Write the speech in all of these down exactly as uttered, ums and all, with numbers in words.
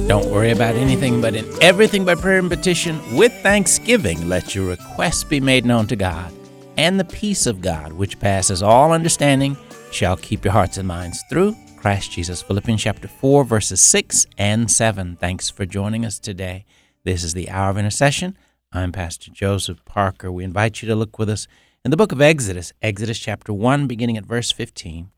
Don't worry about anything, but in everything by prayer and petition, with thanksgiving, let your requests be made known to God. And the peace of God, which passes all understanding, shall keep your hearts and minds through Christ Jesus. Philippians chapter four, verses six and seven. Thanks for joining us today. This is the Hour of Intercession. I'm Pastor Joseph Parker. We invite you to look with us in the book of Exodus, Exodus chapter one, beginning at verse fifteen.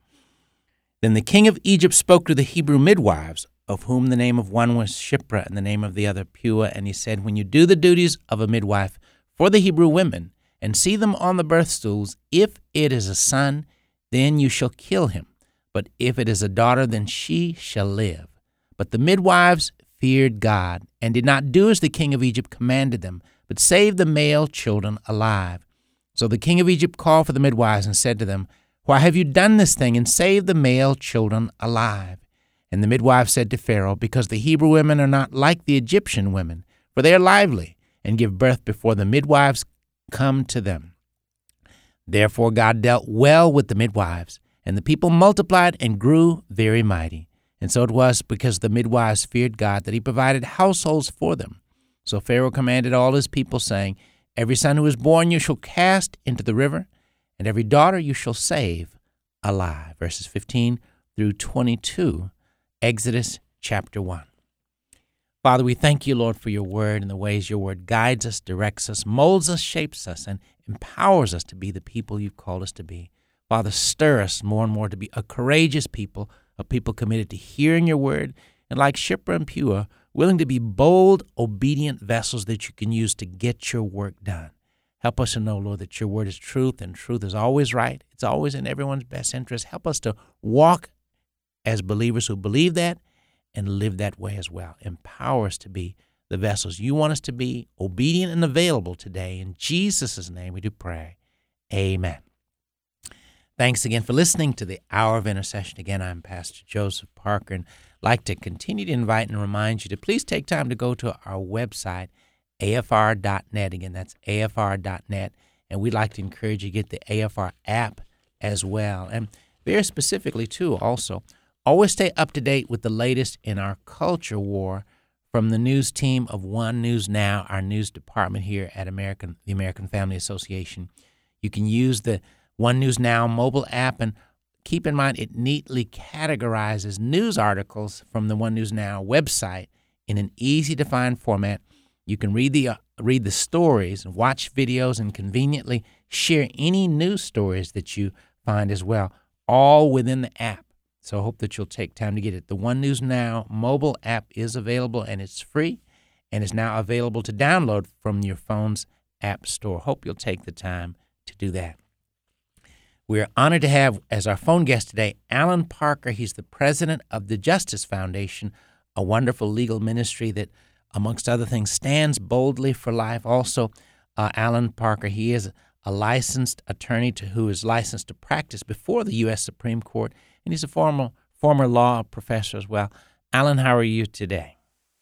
Then the king of Egypt spoke to the Hebrew midwives, of whom the name of one was Shiphrah and the name of the other Puah. And he said, when you do the duties of a midwife for the Hebrew women and see them on the birth stools, if it is a son, then you shall kill him. But if it is a daughter, then she shall live. But the midwives feared God and did not do as the king of Egypt commanded them, but saved the male children alive. So the king of Egypt called for the midwives and said to them, why have you done this thing and saved the male children alive? And the midwife said to Pharaoh, because the Hebrew women are not like the Egyptian women, for they are lively and give birth before the midwives come to them. Therefore God dealt well with the midwives, and the people multiplied and grew very mighty. And so it was because the midwives feared God that he provided households for them. So Pharaoh commanded all his people, saying, every son who is born you shall cast into the river, and every daughter you shall save alive. Verses fifteen through twenty-two. Exodus chapter one. Father, we thank you, Lord, for your word and the ways your word guides us, directs us, molds us, shapes us, and empowers us to be the people you've called us to be. Father, stir us more and more to be a courageous people, a people committed to hearing your word, and like Shiphrah and Puah, willing to be bold, obedient vessels that you can use to get your work done. Help us to know, Lord, that your word is truth, and truth is always right. It's always in everyone's best interest. Help us to walk as believers who believe that and live that way as well. Empower us to be the vessels you want us to be, obedient and available today. In Jesus' name we do pray. Amen. Thanks again for listening to the Hour of Intercession. Again, I'm Pastor Joseph Parker, and I'd like to continue to invite and remind you to please take time to go to our website, A F R dot net. Again, that's A F R dot net. And we'd like to encourage you to get the A F R app as well. And very specifically, too, also, always stay up to date with the latest in our culture war from the news team of One News Now, our news department here at American, the American Family Association. You can use the One News Now mobile app, and keep in mind it neatly categorizes news articles from the One News Now website in an easy-to-find format. You can read the uh, read the stories, watch videos, and conveniently share any news stories that you find as well, all within the app. So I hope that you'll take time to get it. The One News Now mobile app is available, and it's free, and is now available to download from your phone's app store. Hope you'll take the time to do that. We are honored to have as our phone guest today Alan Parker. He's the president of the Justice Foundation, a wonderful legal ministry that, amongst other things, stands boldly for life. Also, uh, Alan Parker, he is a licensed attorney to who is licensed to practice before the U S Supreme Court, and he's a former former law professor as well. Alan, how are you today?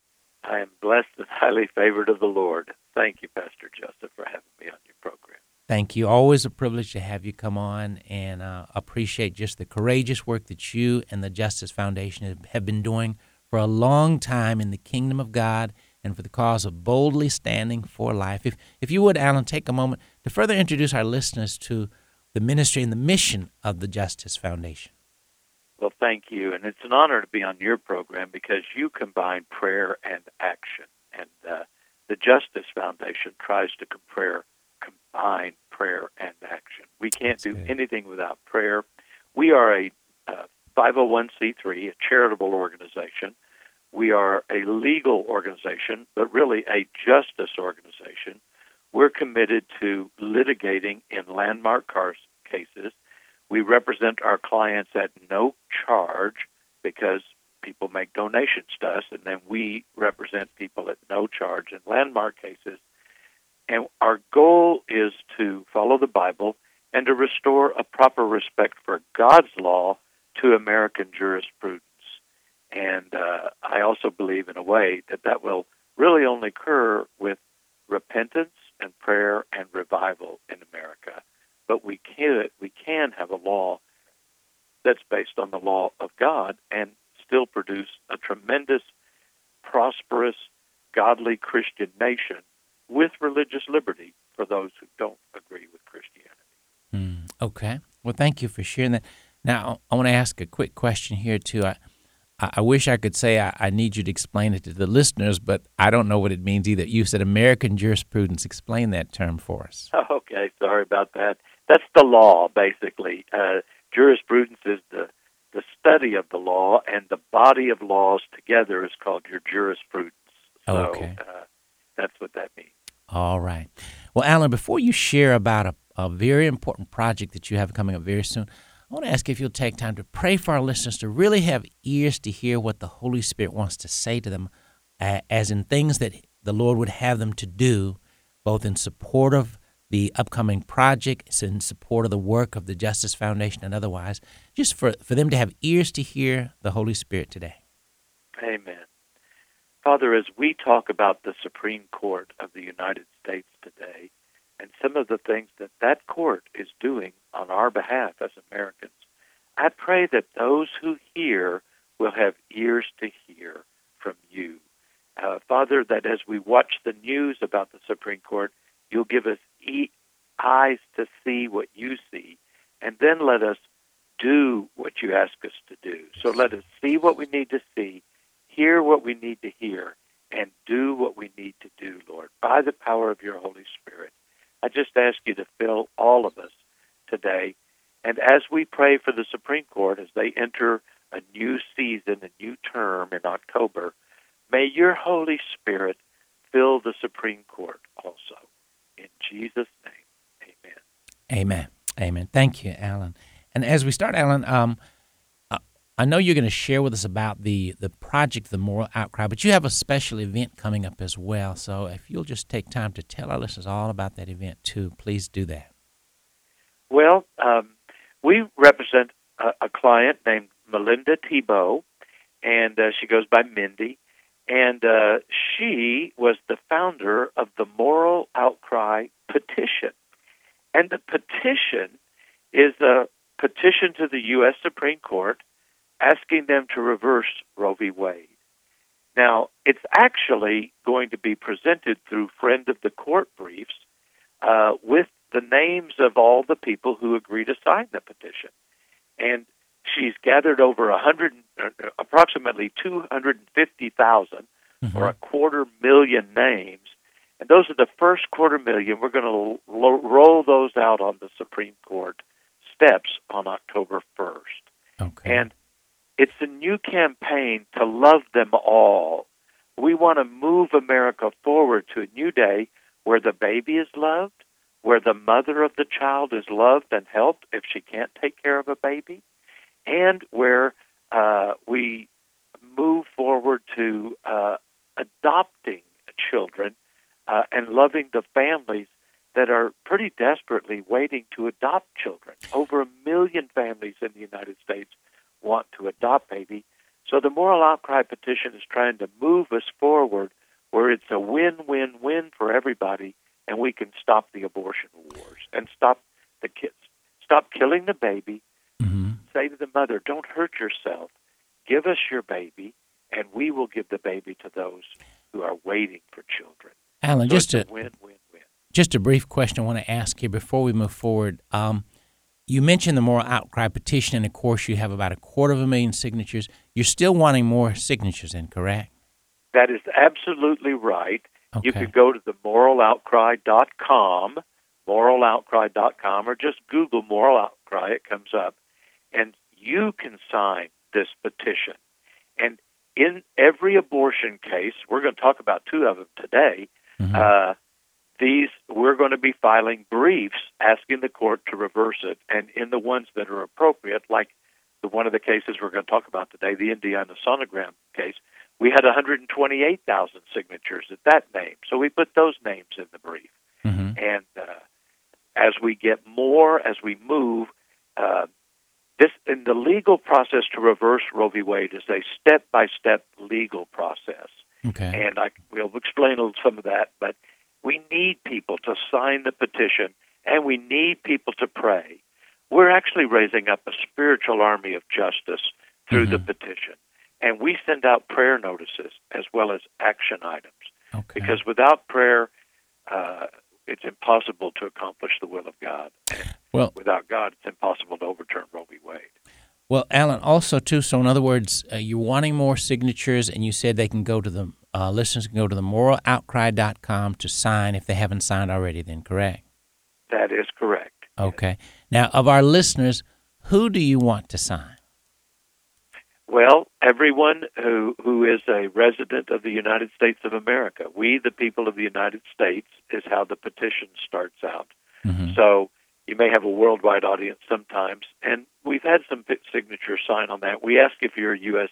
I am blessed and highly favored of the Lord. Thank you, Pastor Joseph, for having me on your program. Thank you. Always a privilege to have you come on, and uh, appreciate just the courageous work that you and the Justice Foundation have been doing for a long time in the kingdom of God and for the cause of boldly standing for life. If if you would, Alan, take a moment to further introduce our listeners to the ministry and the mission of the Justice Foundation. Well, thank you, and it's an honor to be on your program because you combine prayer and action, and uh, the Justice Foundation tries to compare, combine prayer and action. We can't do anything without prayer. We are a uh, five oh one c three, a charitable organization. We are a legal organization, but really a justice organization. We're committed to litigating in landmark car cases. We represent our clients at no charge because people make donations to us, and then we represent people at no charge in landmark cases. And our goal is to follow the Bible and to restore a proper respect for God's law to American jurisprudence. And uh, I also believe, in a way, that that will really only occur with repentance and prayer and revival in America. But we can we can have a law that's based on the law of God and still produce a tremendous prosperous, godly Christian nation with religious liberty for those who don't agree with Christianity. Mm, okay. Well, thank you for sharing that. Now, I want to ask a quick question here, too. I, I wish I could say I, I need you to explain it to the listeners, but I don't know what it means either. You said American jurisprudence. Explain that term for us. Okay, sorry about that. That's the law, basically. Uh, jurisprudence is the, the study of the law, and the body of laws together is called your jurisprudence. So Okay. uh, that's what that means. All right. Well, Alan, before you share about a, a very important project that you have coming up very soon, I want to ask if you'll take time to pray for our listeners to really have ears to hear what the Holy Spirit wants to say to them, uh, as in things that the Lord would have them to do, both in support of the upcoming project, in support of the work of the Justice Foundation and otherwise, just for, for them to have ears to hear the Holy Spirit today. Amen. Father, as we talk about the Supreme Court of the United States today, and some of the things that that court is doing on our behalf as Americans, I pray that those who hear will have ears to hear from you. Uh, Father, that as we watch the news about the Supreme Court, you'll give us e- eyes to see what you see, and then let us do what you ask us to do. So let us see what we need to see, hear what we need to hear, and do what we need to do, Lord, by the power of your Holy Spirit. I just ask you to fill all of us today. And as we pray for the Supreme Court, as they enter a new season, a new term in October, may your Holy Spirit fill the Supreme Court also. In Jesus' name, amen. Amen. Amen. Thank you, Alan. And as we start, Alan, um, I know you're going to share with us about the, the project, The Moral Outcry, but you have a special event coming up as well. So if you'll just take time to tell our listeners all about that event, too, please do that. Well, um, we represent a, a client named Melinda Thibault, and uh, she goes by Mindy, and uh, she was the founder of the Moral Outcry petition. And the petition is a petition to the U S Supreme Court asking them to reverse Roe v. Wade. Now, it's actually going to be presented through Friend of the Court briefs uh, with the names of all the people who agree to sign the petition. And she's gathered over a hundred, approximately two hundred fifty thousand, mm-hmm. or a quarter million names. And those are the first quarter million. We're going to lo- roll those out on the Supreme Court steps on October first. Okay. And it's a new campaign to love them all. We want to move America forward to a new day where the baby is loved, where the mother of the child is loved and helped if she can't take care of a baby, and where uh, we move forward to uh, adopting children uh, and loving the families that are pretty desperately waiting to adopt children. Over a million families in the United States want to adopt baby. So the Moral Outcry petition is trying to move us forward where it's a win-win-win for everybody, and we can stop the abortion wars and stop the kids, stop killing the baby. Mm-hmm. Say to the mother, don't hurt yourself. Give us your baby, and we will give the baby to those who are waiting for children. Alan, so just it's a a win-win-win. Just a brief question I want to ask you before we move forward. Um, You mentioned the Moral Outcry petition, and of course you have about a quarter of a million signatures. You're still wanting more signatures in, correct? That is absolutely right. Okay. You could go to the moral outcry dot com, moral outcry dot com, or just Google Moral Outcry. It comes up. And you can sign this petition. And in every abortion case, we're going to talk about two of them today, Mm-hmm. uh, These, we're going to be filing briefs asking the court to reverse it, and in the ones that are appropriate, like the one of the cases we're going to talk about today, the Indiana sonogram case, we had one hundred twenty-eight thousand signatures at that name, so we put those names in the brief. Mm-hmm. And uh, as we get more, as we move, uh, this in the legal process to reverse Roe v. Wade is a step-by-step legal process. Okay. And I will explain a little some of that, but we need people to sign the petition, and we need people to pray. We're actually raising up a spiritual army of justice through Mm-hmm. the petition. And we send out prayer notices as well as action items. Okay. Because without prayer, uh, it's impossible to accomplish the will of God. And well, without God, it's impossible to overturn Roe v. Wade. Well, Alan, also, too, so in other words, uh, you're wanting more signatures, and you said they can go to the, uh, listeners can go to the moral outcry dot com to sign if they haven't signed already, then, correct? That is correct. Okay. Now, of our listeners, who do you want to sign? Well, everyone who, who is a resident of the United States of America. We, the people of the United States, is how the petition starts out. Mm-hmm. So you may have a worldwide audience sometimes, and we've had some signatures sign on that. We ask if you're a U S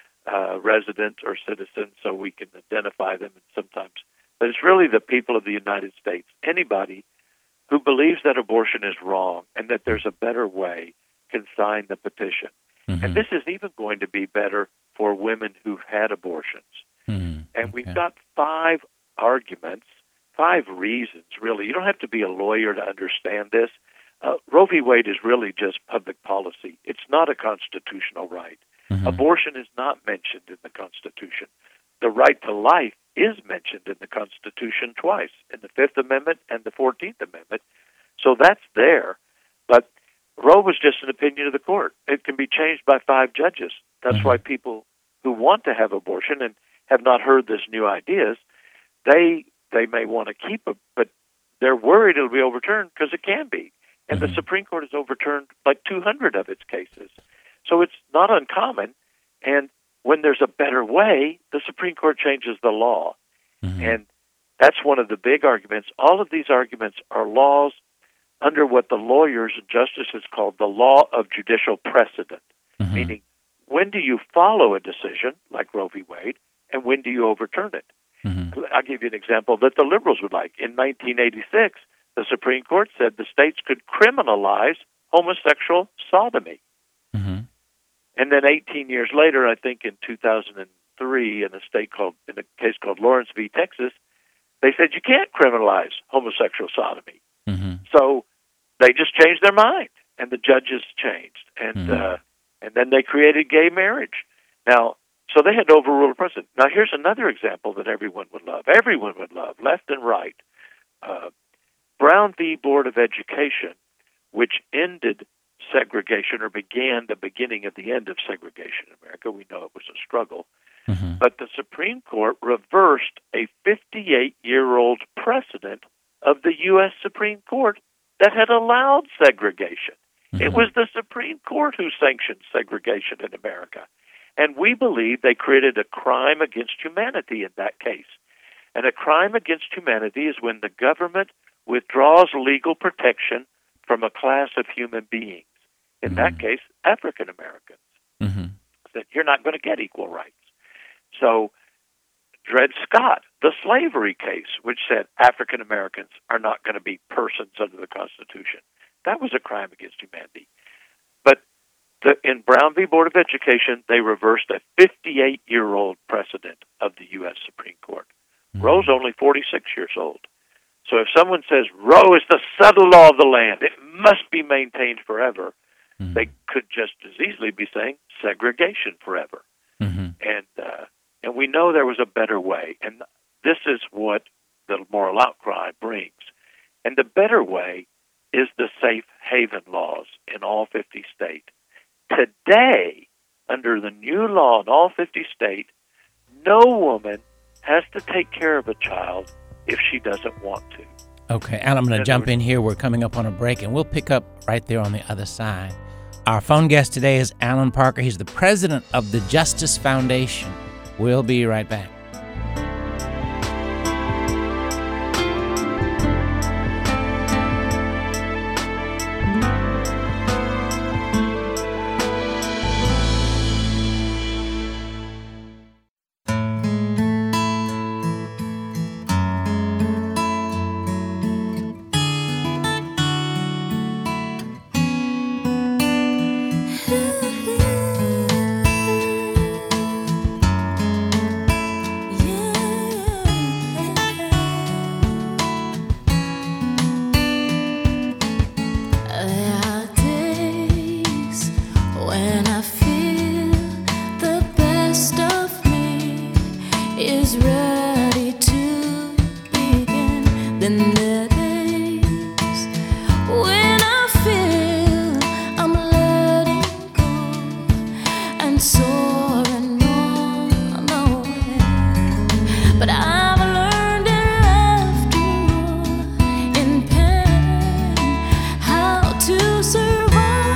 uh, resident or citizen so we can identify them, and sometimes. But it's really the people of the United States. Anybody who believes that abortion is wrong and that there's a better way can sign the petition. Mm-hmm. And this is even going to be better for women who've had abortions. Mm-hmm. And Okay. we've got five arguments, five reasons, really. You don't have to be a lawyer to understand this. Uh, Roe v. Wade is really just public policy. It's not a constitutional right. Mm-hmm. Abortion is not mentioned in the Constitution. The right to life is mentioned in the Constitution twice, in the Fifth Amendment and the Fourteenth Amendment. So that's there. But Roe was just an opinion of the court. It can be changed by five judges. That's Mm-hmm. why people who want to have abortion and have not heard this new ideas, they they may want to keep it, but they're worried it'll be overturned because it can be. And Mm-hmm. the Supreme Court has overturned like two hundred of its cases. So it's not uncommon. And when there's a better way, the Supreme Court changes the law. Mm-hmm. And that's one of the big arguments. All of these arguments are laws under what the lawyers and justices call the law of judicial precedent, Mm-hmm. meaning when do you follow a decision like Roe v. Wade, and when do you overturn it? Mm-hmm. I'll give you an example that the liberals would like. In nineteen eighty-six, the Supreme Court said the states could criminalize homosexual sodomy. Mm-hmm. And then eighteen years later, I think in two thousand three, in a state called, in a case called Lawrence v. Texas, they said you can't criminalize homosexual sodomy. Mm-hmm. So they just changed their mind, and the judges changed, and Mm-hmm. uh, and then they created gay marriage. Now, so they had to overrule a precedent. Now, here's another example that everyone would love. Everyone would love, left and right. Uh, Brown v. Board of Education, which ended segregation or began the beginning of the end of segregation in America. We know it was a struggle. Mm-hmm. But the Supreme Court reversed a fifty-eight-year-old precedent of the U S Supreme Court that had allowed segregation. Mm-hmm. It was the Supreme Court who sanctioned segregation in America. And we believe they created a crime against humanity in that case. And a crime against humanity is when the government withdraws legal protection from a class of human beings. In Mm-hmm. that case, African Americans. Mm-hmm. That you're not going to get equal rights. So, Dred Scott, the slavery case, which said African Americans are not going to be persons under the Constitution, that was a crime against humanity. But the, in Brown v. Board of Education, they reversed a fifty-eight-year-old precedent of the U S Supreme Court. Mm-hmm. Roe's only forty-six years old. So if someone says Roe is the settled law of the land, it must be maintained forever, Mm-hmm. they could just as easily be saying segregation forever. Mm-hmm. And uh, and we know there was a better way. And this is what the moral outcry brings. And the better way is the safe haven laws in all fifty states. Today, under the new law in all fifty states, no woman has to take care of a child if she doesn't want to. Okay, Alan, I'm going to jump in here. We're coming up on a break, and we'll pick up right there on the other side. Our phone guest today is Alan Parker. He's the president of the Justice Foundation. We'll be right back. is ready to begin. Then there are days when I feel I'm letting go and soaring on the way. But I've learned in laughter, in pain, how to survive.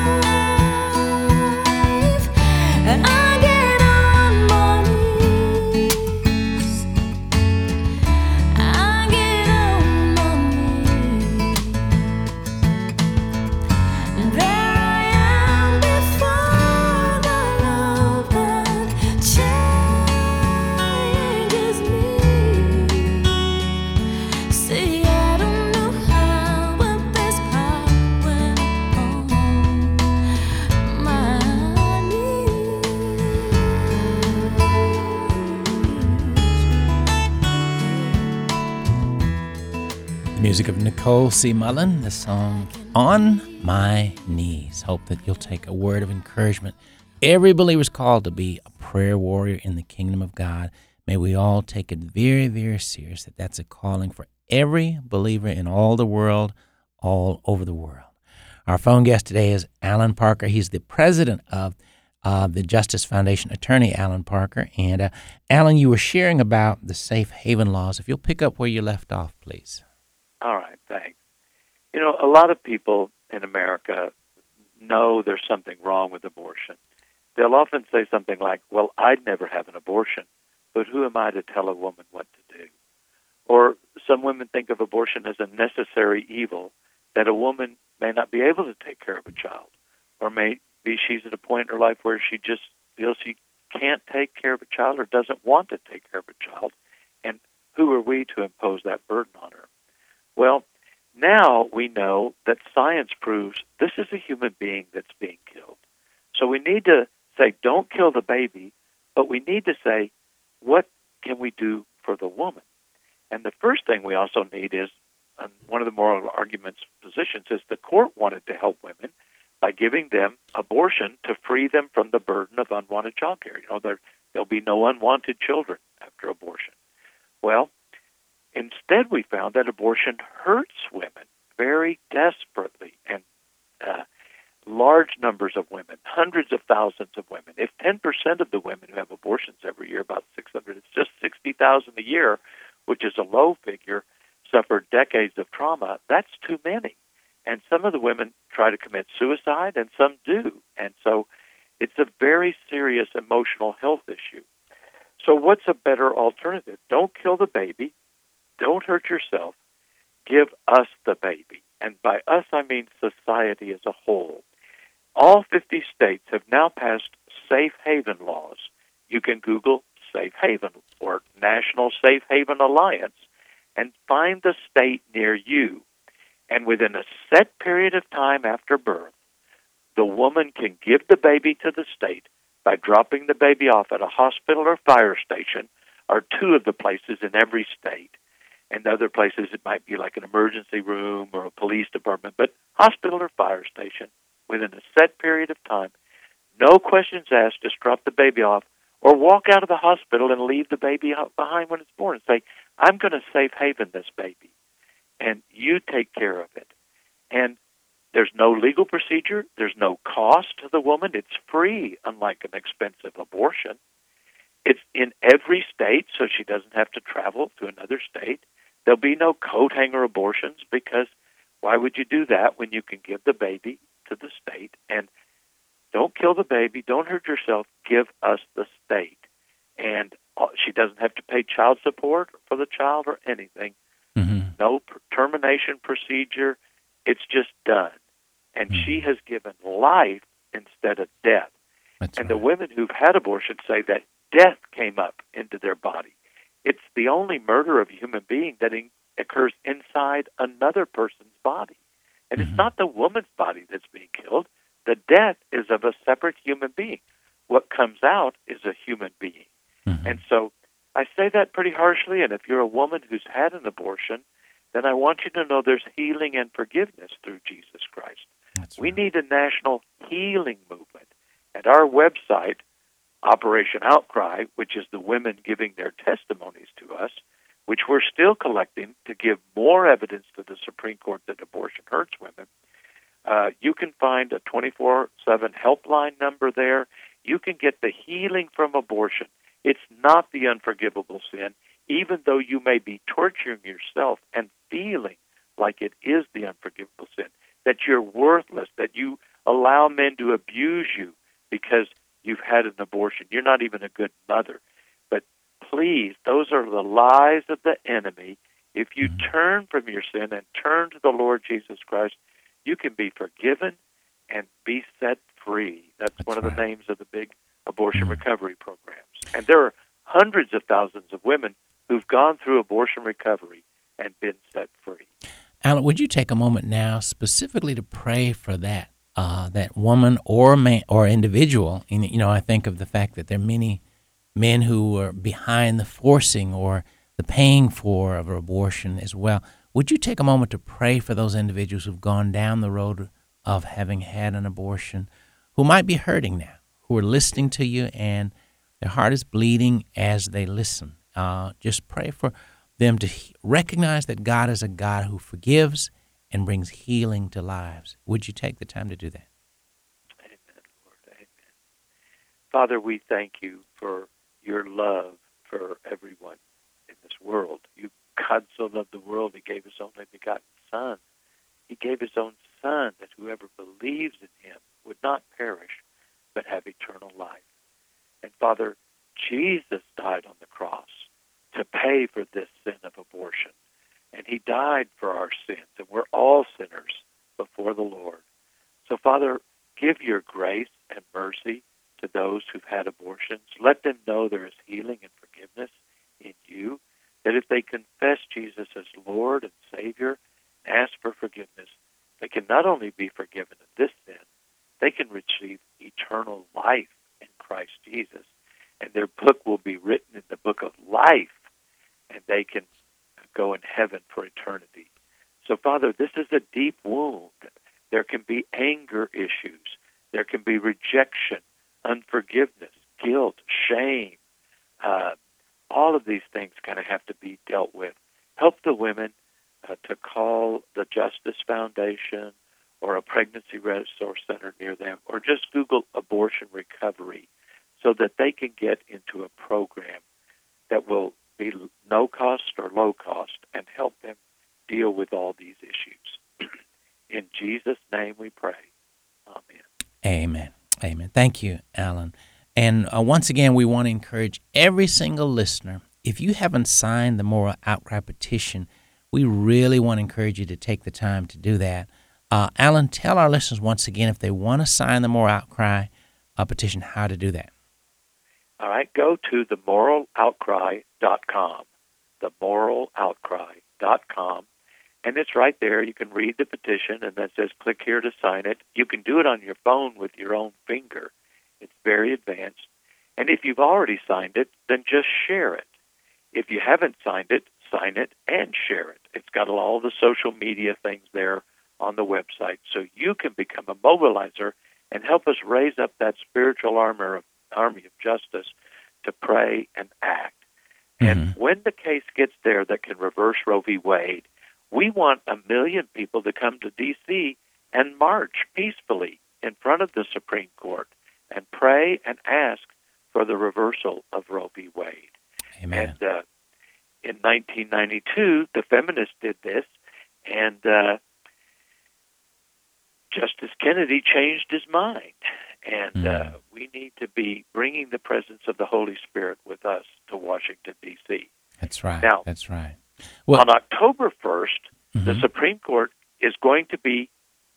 And I get on my knees. I get on my knees. And there I am before the love that changes me. See, I don't know how, but there's power on my knees. The music of Nicole C. Mullen, the song On My Knees. Hope that you'll take a word of encouragement. Every believer is called to be a prayer warrior in the kingdom of God. May we all take it very, very serious that that's a calling for every believer in all the world, all over the world. Our phone guest today is Alan Parker. He's the president of uh, the Justice Foundation, attorney Alan Parker. And uh, Alan, you were sharing about the safe haven laws. If you'll pick up where you left off, please. All right, thanks. You know, a lot of people in America know there's something wrong with abortion. They'll often say something like, well, I'd never have an abortion, but who am I to tell a woman what to do? Or some women think of abortion as a necessary evil, that a woman may not be able to take care of a child, or maybe she's at a point in her life where she just feels she can't take care of a child or doesn't want to take care of a child, and who are we to impose that burden on her? Well, now we know that science proves this is a human being that's being killed. So we need to say, don't kill the baby, but we need to say, what can we do for the woman? And the first thing we also need is, um, one of the moral arguments positions is the court wanted to help women by giving them abortion to free them from the burden of unwanted child care. You know, there, there'll be no unwanted children after abortion. Well, instead, we found that abortion hurts women very desperately, and uh, large numbers of women, hundreds of thousands of women. If ten percent of the women who have abortions every year, about six hundred, it's just sixty thousand a year, which is a low figure, suffer decades of trauma, that's too many. And some of the women try to commit suicide, and some do. And so it's a very serious emotional health issue. So what's a better alternative? Don't kill the baby. Don't hurt yourself. Give us the baby. And by us, I mean society as a whole. All fifty states have now passed safe haven laws. You can Google Safe Haven or National Safe Haven Alliance and find the state near you. And within a set period of time after birth, the woman can give the baby to the state by dropping the baby off at a hospital or fire station, or two of the places in every state. And other places, it might be like an emergency room or a police department, but hospital or fire station, within a set period of time, no questions asked, just drop the baby off, or walk out of the hospital and leave the baby out behind when it's born and say, I'm going to safe haven this baby, and you take care of it. And there's no legal procedure. There's no cost to the woman. It's free, unlike an expensive abortion. It's in every state, so she doesn't have to travel to another state. There'll be no coat hanger abortions, because why would you do that when you can give the baby to the state? And don't kill the baby. Don't hurt yourself. Give us the state. And she doesn't have to pay child support for the child or anything. Mm-hmm. No pr- termination procedure. It's just done. And mm-hmm. she has given life instead of death. That's and right. the women who've had abortion say that death came up into their body. It's the only murder of a human being that in- occurs inside another person's body. And mm-hmm. it's not the woman's body that's being killed. The death is of a separate human being. What comes out is a human being. Mm-hmm. And so I say that pretty harshly, and if you're a woman who's had an abortion, then I want you to know there's healing and forgiveness through Jesus Christ. That's We right. need a national healing movement. At our website, Operation Outcry, which is the women giving their testimonies to us, which we're still collecting to give more evidence to the Supreme Court that abortion hurts women. Uh, you can find a twenty-four seven helpline number there. You can get the healing from abortion. It's not the unforgivable sin, even though you may be torturing yourself and feeling like it is the unforgivable sin, that you're worthless, that you allow men to abuse you because you've had an abortion. You're not even a good mother. But please, those are the lies of the enemy. If you turn from your sin and turn to the Lord Jesus Christ, you can be forgiven and be set free. That's, That's one of right. the names of the big abortion mm. recovery programs. And there are hundreds of thousands of women who've gone through abortion recovery and been set free. Alan, would you take a moment now specifically to pray for that uh, that woman or man or individual? And, you know, I think of the fact that there are many men who are behind the forcing or the paying for of abortion as well. Would you take a moment to pray for those individuals who've gone down the road of having had an abortion, who might be hurting now, who are listening to you and their heart is bleeding as they listen? Uh, just pray for them to he- recognize that God is a God who forgives and brings healing to lives. Would you take the time to do that? Amen, Lord. Amen. Father, we thank you for your love for everyone in this world. You, God so loved the world, he gave his only begotten Son. He gave his own Son that whoever believes in him would not perish, but have eternal life. And Father, Jesus died on the cross to pay for this sin of abortion. And he died for our sins, and we're all sinners before the Lord. So, Father, give your grace and mercy to those who've had abortions. Let them know there is healing and forgiveness in you, that if they confess Jesus as Lord and Savior, ask for forgiveness, they can not only be forgiven of this sin, they can receive eternal life in Christ Jesus. And their book will be written in the book of life, and they can go in heaven for eternity. So, Father, this is a deep wound. There can be anger issues. There can be rejection, unforgiveness, guilt, shame. Uh, all of these things kind of have to be dealt with. Help the women uh, to call the Justice Foundation or a pregnancy resource center near them, or just Google abortion recovery so that they can get into a program that will be no cost or low cost and help them deal with all these issues. In Jesus' name we pray. Amen. Amen. Amen. Thank you, Alan. And uh, once again, we want to encourage every single listener, if you haven't signed the Moral Outcry petition, we really want to encourage you to take the time to do that. Uh, Alan, tell our listeners once again, if they want to sign the Moral Outcry uh, petition, how to do that. All right, go to the moral outcry dot com, the moral outcry dot com, and it's right there. You can read the petition, and that says click here to sign it. You can do it on your phone with your own finger. It's very advanced. And if you've already signed it, then just share it. If you haven't signed it, sign it and share it. It's got all the social media things there on the website, so you can become a mobilizer and help us raise up that spiritual armor of army of justice to pray and act. Mm-hmm. And when the case gets there that can reverse Roe v. Wade, we want a million people to come to D C and march peacefully in front of the Supreme Court and pray and ask for the reversal of Roe v. Wade. Amen. And uh, in nineteen ninety-two, the feminists did this, and uh, Justice Kennedy changed his mind. And uh, we need to be bringing the presence of the Holy Spirit with us to Washington, D C That's right. Now, That's right. Well, on October first, mm-hmm. the Supreme Court is going to be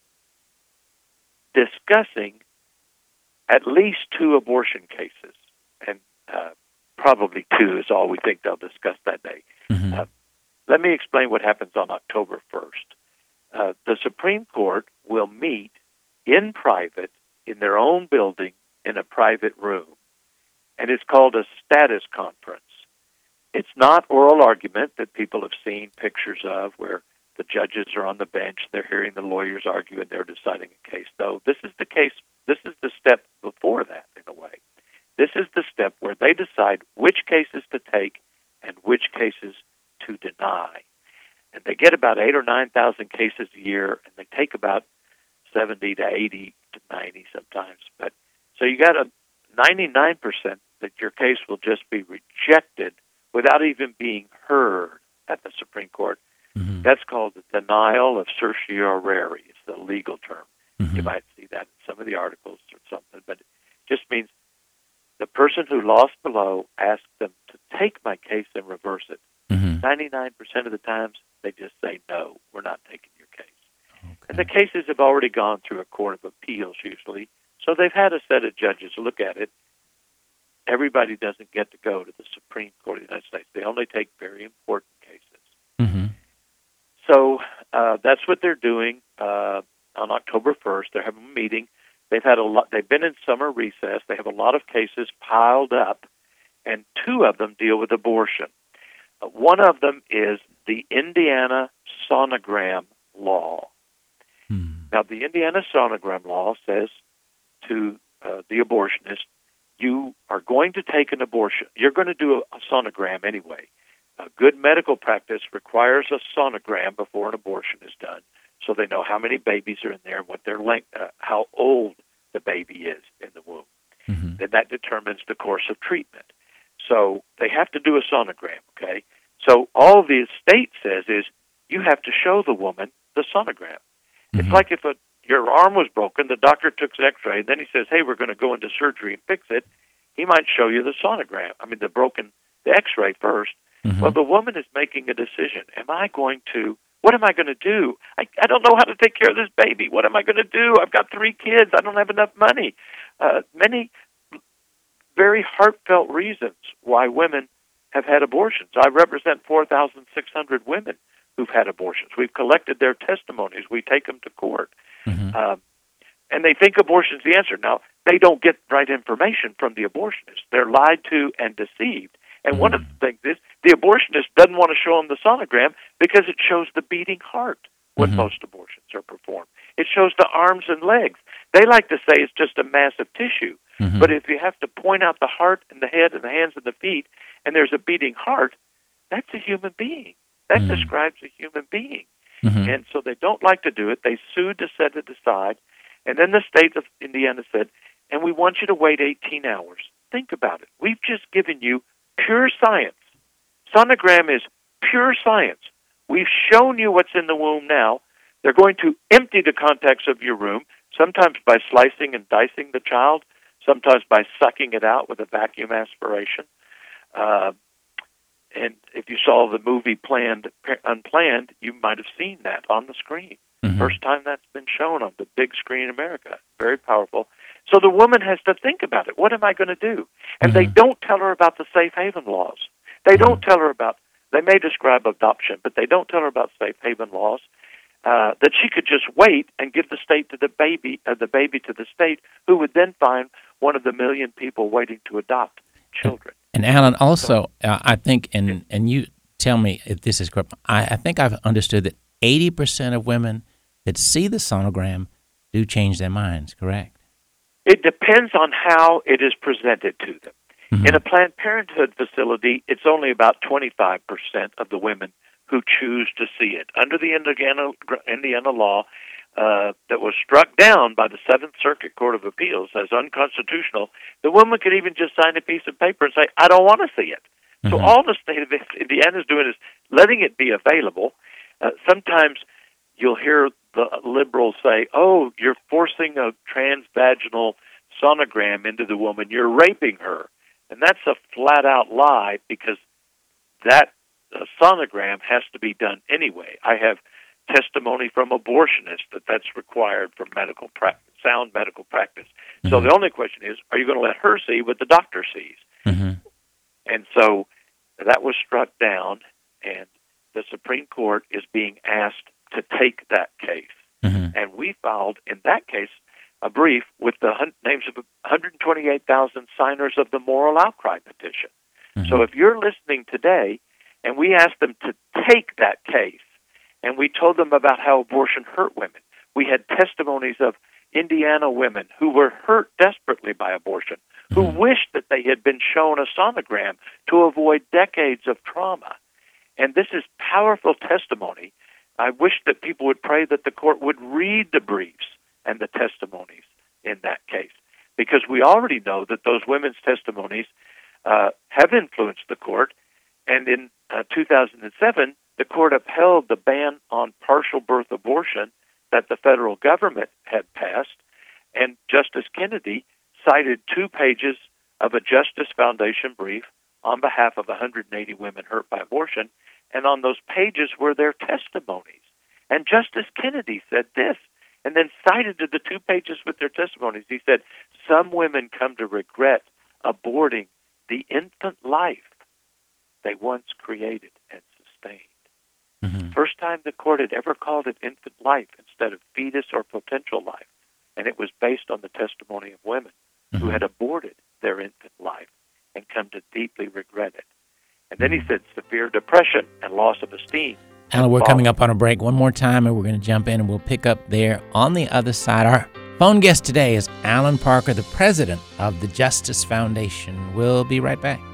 discussing at least two abortion cases, and uh, probably two is all we think they'll discuss that day. Mm-hmm. Uh, let me explain what happens on October first. Uh, the Supreme Court will meet in private in their own building in a private room, and it's called a status conference. It's not oral argument that people have seen pictures of where the judges are on the bench, they're hearing the lawyers argue, and they're deciding a case. No, this is the case. This is the step before that, in a way. This is the step where they decide which cases to take and which cases to deny. And they get about eight or nine thousand cases a year, and they take about seventy to eighty to ninety sometimes. But so you got a ninety-nine percent that your case will just be rejected without even being heard at the Supreme Court. Mm-hmm. That's called the denial of certiorari. It's the legal term. Mm-hmm. You might see that in some of the articles or something, but it just means the person who lost below asked them to take my case and reverse it. Mm-hmm. ninety-nine percent of the times, they just say, no, we're not taking your case. Okay. And the cases have already gone through a court of appeals usually, so they've had a set of judges look at it. Everybody doesn't get to go to the Supreme Court of the United States. They only take very important cases. Mm-hmm. So uh, that's what they're doing uh, on October first. They're having a meeting. They've had a lot. They've been in summer recess. They have a lot of cases piled up, and two of them deal with abortion. Uh, one of them is the Indiana sonogram law. Hmm. Now, the Indiana sonogram law says to uh, the abortionist, you are going to take an abortion. You're going to do a, a sonogram anyway. A good medical practice requires a sonogram before an abortion is done, so they know how many babies are in there and what their length, uh, how old the baby is in the womb. Mm-hmm. Then that determines the course of treatment. So they have to do a sonogram, okay? So all the state says is you have to show the woman the sonogram. Mm-hmm. It's like if a, your arm was broken, the doctor took an x-ray, and then he says, hey, we're going to go into surgery and fix it. He might show you the sonogram, I mean the broken, the x-ray first. Mm-hmm. Well, the woman is making a decision. Am I going to, what am I going to do? I, I don't know how to take care of this baby. What am I going to do? I've got three kids. I don't have enough money. Uh, many very heartfelt reasons why women have had abortions. I represent four thousand six hundred women who've had abortions. We've collected their testimonies. We take them to court. Mm-hmm. Um, and they think abortion's the answer. Now, they don't get right information from the abortionist. They're lied to and deceived. And mm-hmm. one of the things is the abortionist doesn't want to show them the sonogram because it shows the beating heart when mm-hmm. most abortions are performed. It shows the arms and legs. They like to say it's just a mass of tissue. Mm-hmm. But if you have to point out the heart and the head and the hands and the feet, and there's a beating heart, that's a human being. That mm-hmm. describes a human being. Mm-hmm. And so they don't like to do it. They sued to set it aside. And then the state of Indiana said, and we want you to wait eighteen hours. Think about it. We've just given you pure science. Sonogram is pure science. We've shown you what's in the womb now. They're going to empty the contents of your room, sometimes by slicing and dicing the child, sometimes by sucking it out with a vacuum aspiration. Uh, and if you saw the movie Planned Unplanned, you might have seen that on the screen. Mm-hmm. First time that's been shown on the big screen in America. Very powerful. So the woman has to think about it. What am I going to do? And mm-hmm. they don't tell her about the safe haven laws. They mm-hmm. don't tell her about, they may describe adoption, but they don't tell her about safe haven laws, uh, that she could just wait and give the state to the baby, uh, the baby to the state, who would then find one of the million people waiting to adopt children. And Alan, also, uh, I think, and and you tell me if this is correct, I, I think I've understood that eighty percent of women that see the sonogram do change their minds, correct? It depends on how it is presented to them. Mm-hmm. In a Planned Parenthood facility, it's only about twenty-five percent of the women who choose to see it. Under the Indiana, Indiana law uh, that was struck down by the Seventh Circuit Court of Appeals as unconstitutional, the woman could even just sign a piece of paper and say, I don't want to see it. Mm-hmm. So all the state of Indiana is doing is letting it be available. Uh, sometimes you'll hear the liberals say, oh, you're forcing a transvaginal sonogram into the woman. You're raping her. And that's a flat-out lie because that uh, sonogram has to be done anyway. I have testimony from abortionists that that's required for medical practice, sound medical practice. Mm-hmm. So the only question is, are you going to let her see what the doctor sees? Mm-hmm. And so that was struck down, and the Supreme Court is being asked to take that case. Mm-hmm. And we filed, in that case, a brief with the hun- names of one hundred twenty-eight thousand signers of the Moral Outcry petition. Mm-hmm. So if you're listening today, and we asked them to take that case, and we told them about how abortion hurt women, we had testimonies of Indiana women who were hurt desperately by abortion, who wished that they had been shown a sonogram to avoid decades of trauma. And this is powerful testimony. I wish that people would pray that the court would read the briefs and the testimonies in that case, because we already know that those women's testimonies uh, have influenced the court. And in uh, two thousand seven, the court upheld the ban on partial birth abortion that the federal government had passed, and Justice Kennedy cited two pages of a Justice Foundation brief on behalf of one hundred eighty women hurt by abortion, and on those pages were their testimonies. And Justice Kennedy said this, and then cited the two pages with their testimonies. He said, some women come to regret aborting the infant life they once created and sustained. Mm-hmm. First time the court had ever called it infant life instead of fetus or potential life. And it was based on the testimony of women mm-hmm. who had aborted their infant life and come to deeply regret it. And then he said severe depression and loss of esteem. Alan, we're coming up on a break one more time, and we're going to jump in, and we'll pick up there on the other side. Our phone guest today is Alan Parker, the president of the Justice Foundation. We'll be right back.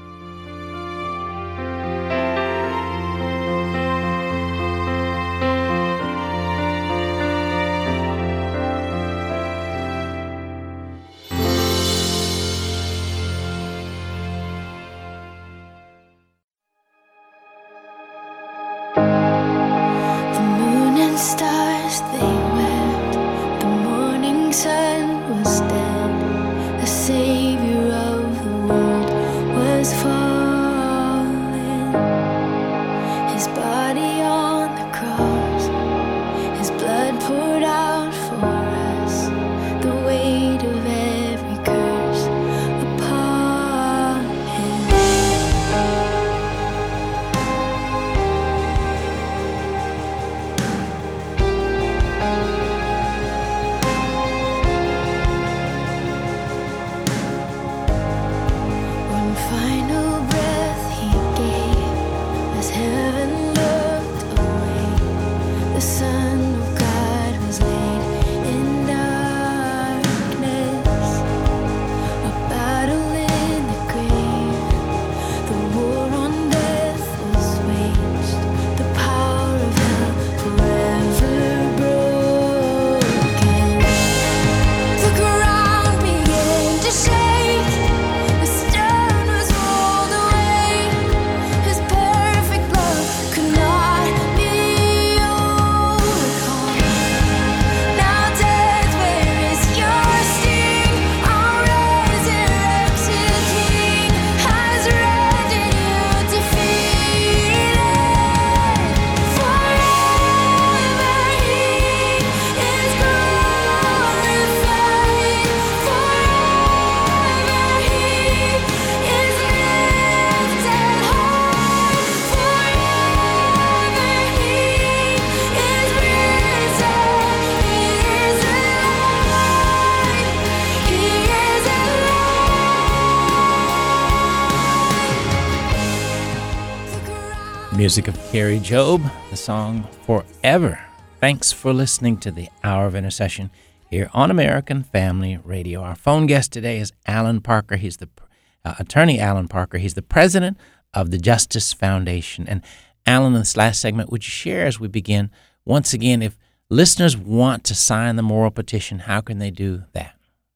Music of Carrie Job, the song Forever. Thanks for listening to the Hour of Intercession here on American Family Radio. Our phone guest today is Alan Parker. He's the uh, attorney Alan Parker. He's the president of the Justice Foundation. And Alan, in this last segment, would you share as we begin, once again, if listeners want to sign the moral petition, how can they do that?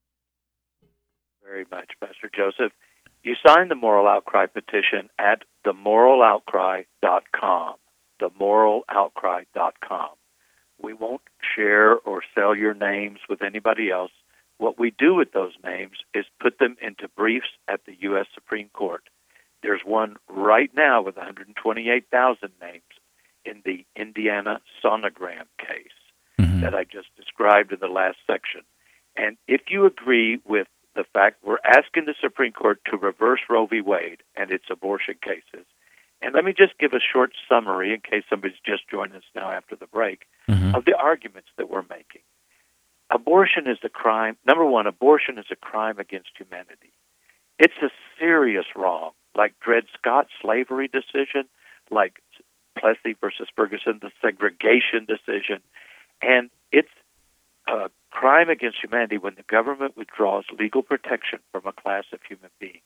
Very much, Pastor Joseph. You sign the Moral Outcry petition at the moral outcry dot com, the moral outcry dot com. We won't share or sell your names with anybody else. What we do with those names is put them into briefs at the U S Supreme Court. There's one right now with one hundred twenty-eight thousand names in the Indiana sonogram case mm-hmm. that I just described in the last section. And if you agree with the fact we're asking the Supreme Court to reverse Roe v. Wade and its abortion cases. And let me just give a short summary in case somebody's just joined us now after the break mm-hmm. of the arguments that we're making. Abortion is a crime. Number one, abortion is a crime against humanity. It's a serious wrong, like Dred Scott's slavery decision, like Plessy versus Ferguson, the segregation decision, and it's a crime against humanity when the government withdraws legal protection from a class of human beings.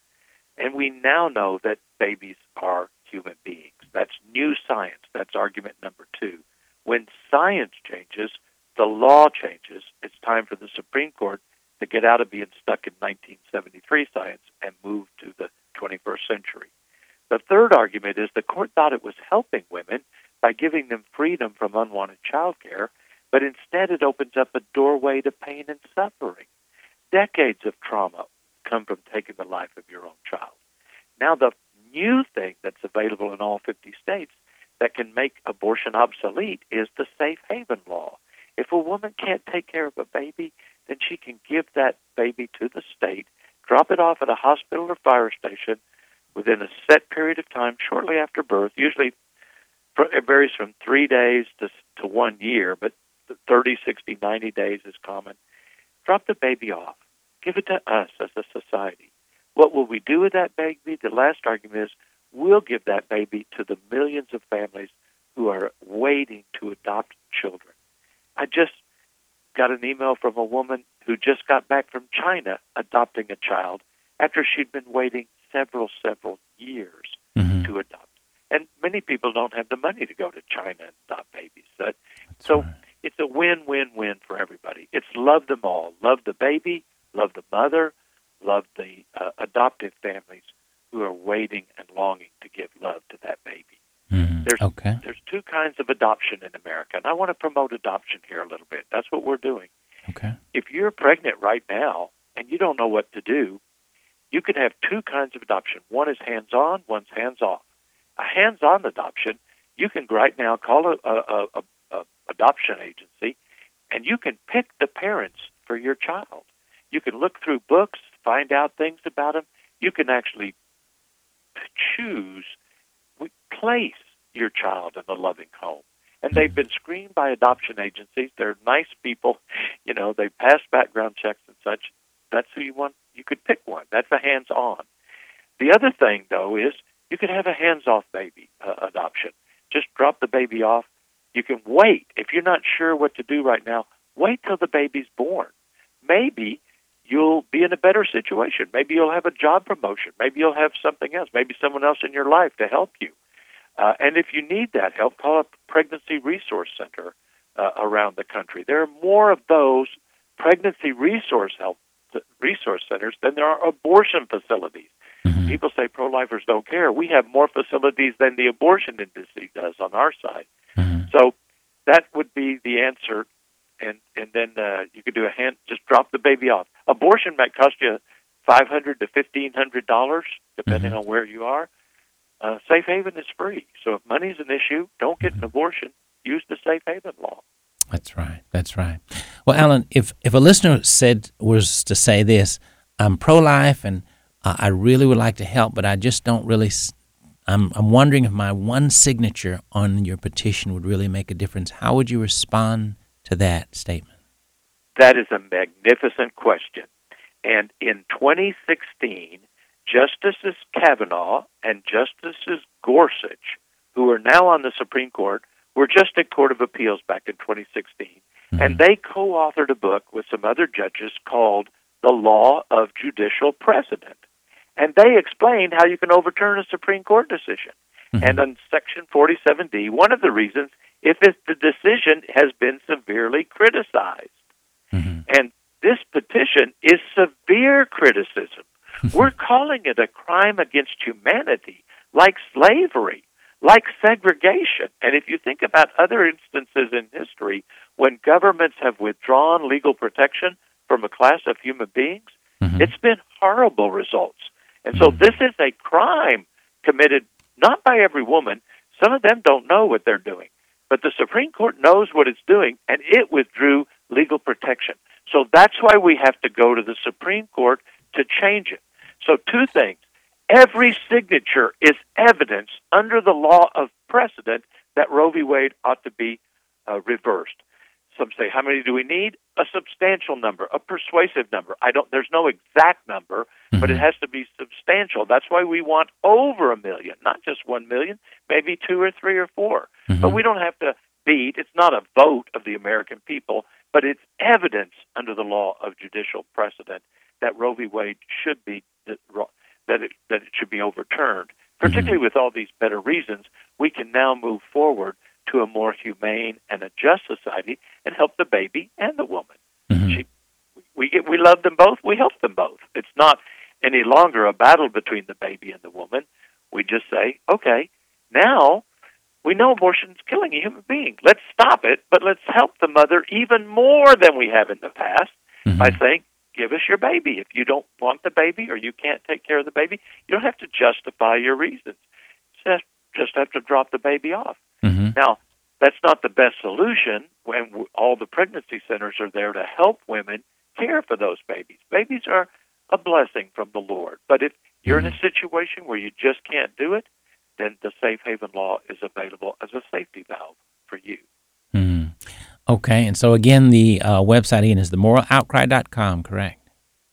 And we now know that babies are human beings. That's new science. That's argument number two. When science changes, the law changes. It's time for the Supreme Court to get out of being stuck in nineteen seventy-three science and move to the twenty-first century. The third argument is the court thought it was helping women by giving them freedom from unwanted child care, but instead it opens up a doorway to pain and suffering. Decades of trauma come from taking the life of your own child. Now the new thing that's available in all fifty states that can make abortion obsolete is the safe haven law. If a woman can't take care of a baby, then she can give that baby to the state, drop it off at a hospital or fire station within a set period of time shortly after birth. Usually it varies from three days to, to one year, but thirty, sixty, ninety days is common. Drop the baby off. Give it to us as a society. What will we do with that baby? The last argument is we'll give that baby to the millions of families who are waiting to adopt children. I just got an email from a woman who just got back from China adopting a child after she'd been waiting several, several years Mm-hmm. to adopt. And many people don't have the money to go to China and adopt babies. So, so right. It's a win-win-win for everybody. It's love them all. Love the baby, love the mother, love the uh, adoptive families who are waiting and longing to give love to that baby. Mm-hmm. There's, Okay. there's two kinds of adoption in America, and I want to promote adoption here a little bit. That's what we're doing. Okay. If you're pregnant right now and you don't know what to do, you can have two kinds of adoption. One is hands-on, one's hands-off. A hands-on adoption, you can right now call a, a, a, a adoption agency, and you can pick the parents for your child. You can look through books, find out things about them. You can actually choose, place your child in a loving home. And they've been screened by adoption agencies. They're nice people. You know, they pass background checks and such. That's who you want. You could pick one. That's a hands-on. The other thing, though, is you could have a hands-off baby uh, adoption. Just drop the baby off. You can wait. If you're not sure what to do right now, wait till the baby's born. Maybe you'll be in a better situation. Maybe you'll have a job promotion. Maybe you'll have something else. Maybe someone else in your life to help you. Uh, and if you need that help, call up Pregnancy Resource Center uh, around the country. There are more of those pregnancy resource help resource centers than there are abortion facilities. Mm-hmm. People say pro-lifers don't care. We have more facilities than the abortion industry does on our side. Mm-hmm. So that would be the answer. And and then uh, you could do a hand, just drop the baby off. Abortion might cost you five hundred to fifteen hundred dollars, depending Mm-hmm. on where you are. Uh, Safe Haven is free. So if money's an issue, don't get an abortion. Use the Safe Haven law. That's right. That's right. Well, Alan, if, if a listener said was to say this, I'm pro-life and uh, I really would like to help, but I just don't really. S- I'm I'm wondering if my one signature on your petition would really make a difference. How would you respond to that statement? That is a magnificent question. And in twenty sixteen, Justices Kavanaugh and Justices Gorsuch, who are now on the Supreme Court, were just at Court of Appeals back in twenty sixteen. Mm-hmm. And they co-authored a book with some other judges called The Law of Judicial Precedent. And they explained how you can overturn a Supreme Court decision. Mm-hmm. And on Section forty-seven D, one of the reasons, if it, the decision has been severely criticized. Mm-hmm. And this petition is severe criticism. We're calling it a crime against humanity, like slavery, like segregation. And if you think about other instances in history when governments have withdrawn legal protection from a class of human beings, Mm-hmm. it's been horrible results. And so this is a crime committed not by every woman. Some of them don't know what they're doing. But the Supreme Court knows what it's doing, and it withdrew legal protection. So that's why we have to go to the Supreme Court to change it. So two things. Every signature is evidence under the law of precedent that Roe v. Wade ought to be uh, reversed. Some say, how many do we need? A substantial number, a persuasive number. I don't. There's no exact number, mm-hmm. but it has to be substantial. That's why we want over a million, not just one million, maybe two or three or four. Mm-hmm. But we don't have to beat. It's not a vote of the American people, but it's evidence under the law of judicial precedent that Roe v. Wade should be that it that it should be overturned. Particularly mm-hmm. with all these better reasons, we can now move forward to a more humane and a just society and help the baby and the woman. Mm-hmm. She, we get, we love them both. We help them both. It's not any longer a battle between the baby and the woman. We just say, okay, now we know abortion is killing a human being. Let's stop it, but let's help the mother even more than we have in the past mm-hmm. by saying, give us your baby. If you don't want the baby or you can't take care of the baby, you don't have to justify your reasons. Just, just have to drop the baby off. Mm-hmm. Now, that's not the best solution when all the pregnancy centers are there to help women care for those babies. Babies are a blessing from the Lord. But if you're mm-hmm. in a situation where you just can't do it, then the Safe Haven law is available as a safety valve for you. Mm-hmm. Okay, and so again, the uh, website again is the moral outcry dot com, correct?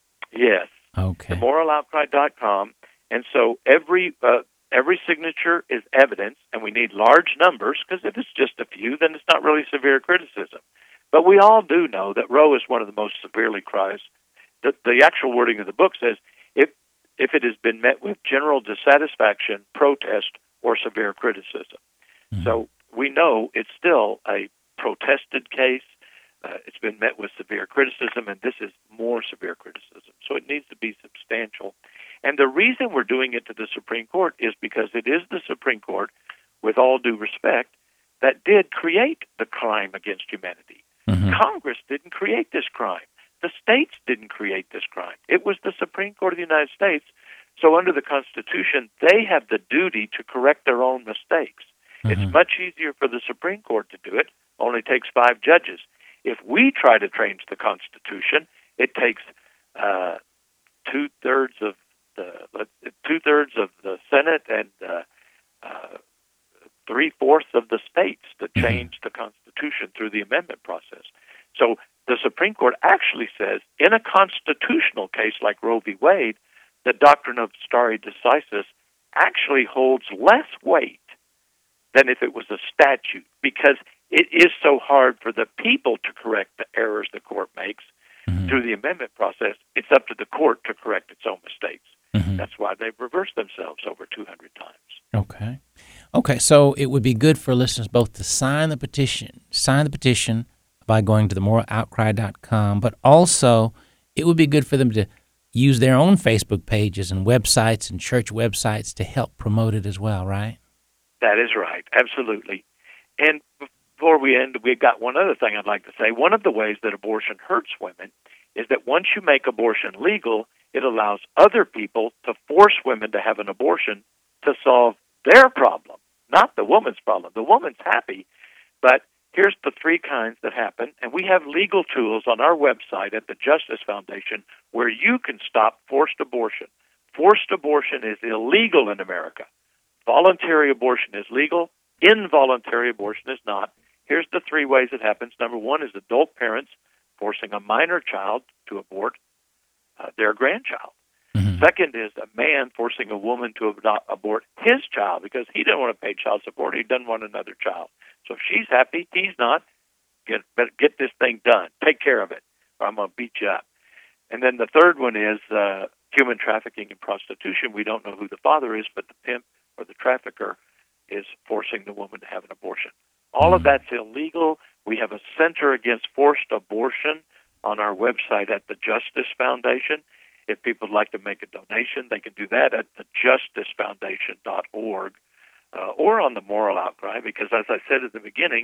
Yes. Okay. the moral outcry dot com, and so every uh, every signature is evidence, and we need large numbers, because if it's just a few, then it's not really severe criticism. But we all do know that Roe is one of the most severely criticized. The, the actual wording of the book says, if if it has been met with general dissatisfaction, protest, or severe criticism. Mm-hmm. So we know it's still a protested case. Uh, it's been met with severe criticism, and this is more severe criticism. So it needs to be substantial. And the reason we're doing it to the Supreme Court is because it is the Supreme Court, with all due respect, that did create the crime against humanity. Mm-hmm. Congress didn't create this crime. The states didn't create this crime. It was the Supreme Court of the United States. So under the Constitution, they have the duty to correct their own mistakes. Mm-hmm. It's much easier for the Supreme Court to do it. Only takes five judges. If we try to change the Constitution, it takes uh, two thirds of the two thirds of the Senate and uh, uh, three fourths of the states to change the Constitution through the amendment process. So the Supreme Court actually says, in a constitutional case like Roe v. Wade, the doctrine of stare decisis actually holds less weight than if it was a statute, because it is so hard for the people to correct the errors the court makes mm-hmm. through the amendment process. It's up to the court to correct its own mistakes. Mm-hmm. That's why they've reversed themselves over two hundred times. Okay. Okay, so it would be good for listeners both to sign the petition, sign the petition by going to the moral outcry dot com, but also it would be good for them to use their own Facebook pages and websites and church websites to help promote it as well, right? That is right, absolutely. And before we end, we've got one other thing I'd like to say. One of the ways that abortion hurts women is that once you make abortion legal, it allows other people to force women to have an abortion to solve their problem, not the woman's problem. The woman's happy, but here's the three kinds that happen, and we have legal tools on our website at the Justice Foundation where you can stop forced abortion. Forced abortion is illegal in America. Voluntary abortion is legal. Involuntary abortion is not. Here's the three ways it happens. Number one is adult parents forcing a minor child to abort uh, their grandchild. Mm-hmm. Second is a man forcing a woman to ab- abort his child because he doesn't want to pay child support. He doesn't want another child. So if she's happy, he's not. Get get this thing done. Take care of it, or I'm going to beat you up. And then the third one is uh, human trafficking and prostitution. We don't know who the father is, but the pimp or the trafficker is forcing the woman to have an abortion. All of that's illegal. We have a Center Against Forced Abortion on our website at the Justice Foundation. If people would like to make a donation, they can do that at the justice foundation dot org uh, or on the Moral Outcry, because as I said at the beginning,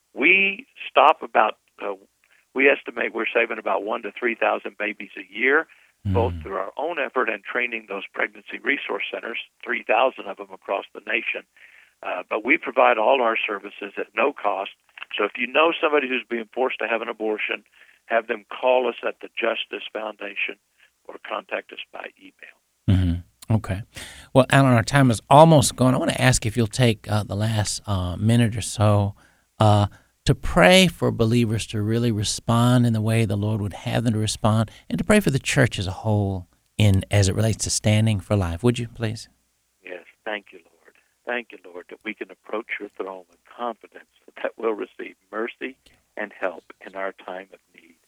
we stop about, uh, we estimate we're saving about one to three thousand babies a year, mm. both through our own effort and training those pregnancy resource centers, three thousand of them across the nation. Uh, but we provide all our services at no cost. So if you know somebody who's being forced to have an abortion, have them call us at the Justice Foundation or contact us by email. Mm-hmm. Okay. Well, Alan, our time is almost gone. I want to ask if you'll take uh, the last uh, minute or so uh, to pray for believers to really respond in the way the Lord would have them to respond, and to pray for the church as a whole in as it relates to standing for life. Would you, please? Yes. Thank you, Lord. Thank you, Lord, that we can approach your throne with confidence that we'll receive mercy and help in our time of need.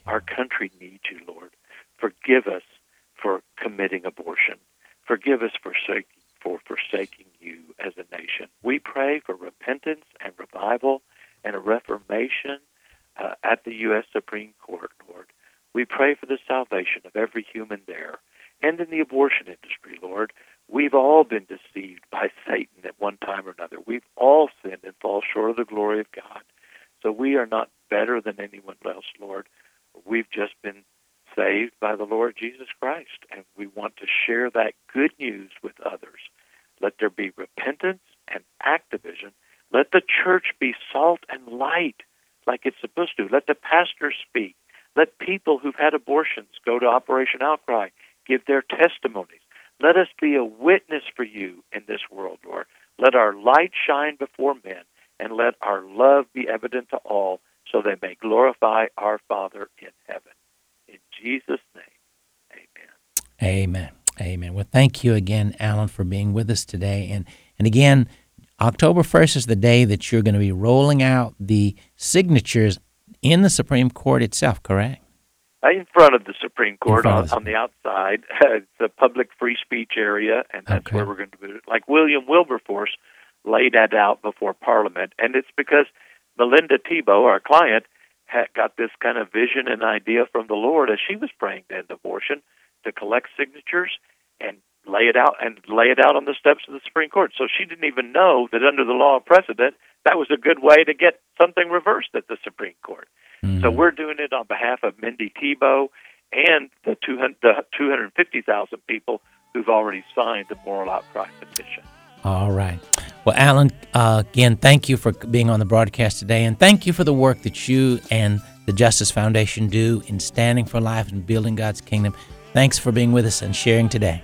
Our country needs you, Lord. Forgive us for committing abortion. Forgive us for forsaking, for forsaking you as a nation. We pray for repentance and revival and a reformation uh, at the U S Supreme Court, Lord. We pray for the salvation of every human there. And in the abortion industry, Lord, we've all been deceived by Satan at one time or another. We've all sinned and fall short of the glory of God. So we are not better than anyone else, Lord. We've just been saved by the Lord Jesus Christ, and we want to share that good news with others. Let there be repentance and activism. Let the church be salt and light like it's supposed to. Let the pastors speak. Let people who've had abortions go to Operation Outcry, give their testimonies. Let us be a witness for you in this world, Lord. Let our light shine before men, and let our love be evident to all, so they may glorify our Father in heaven. In Jesus' name, amen. Amen. Amen. Well, thank you again, Alan, for being with us today. And and again, October first is the day that you're going to be rolling out the signatures in the Supreme Court itself, correct? In front of the Supreme Court, on, of the on the outside. It's a public free speech area, and that's Okay. where we're going to do it. Like William Wilberforce laid that out before Parliament, and it's because Melinda Thibault, our client, had got this kind of vision and idea from the Lord as she was praying to end abortion, to collect signatures and lay it out and lay it out on the steps of the Supreme Court. So she didn't even know that under the law of precedent, that was a good way to get something reversed at the Supreme Court. Mm-hmm. So we're doing it on behalf of Mindy Thibault and the two hundred fifty thousand people who've already signed the Moral Outcry petition. All right. Well, Alan, uh, again, thank you for being on the broadcast today, and thank you for the work that you and the Justice Foundation do in standing for life and building God's kingdom. Thanks for being with us and sharing today.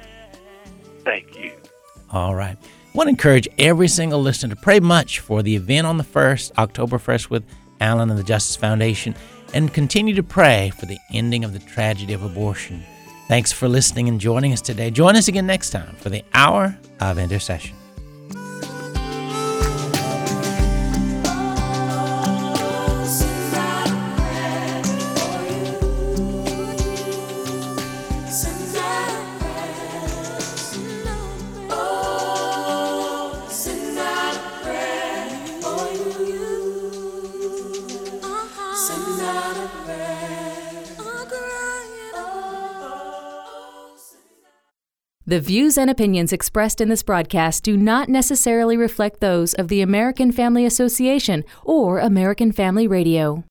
Thank you. All right. I want to encourage every single listener to pray much for the event on the first, October first, with Alan and the Justice Foundation, and continue to pray for the ending of the tragedy of abortion. Thanks for listening and joining us today. Join us again next time for the Hour of Intercession. The views and opinions expressed in this broadcast do not necessarily reflect those of the American Family Association or American Family Radio.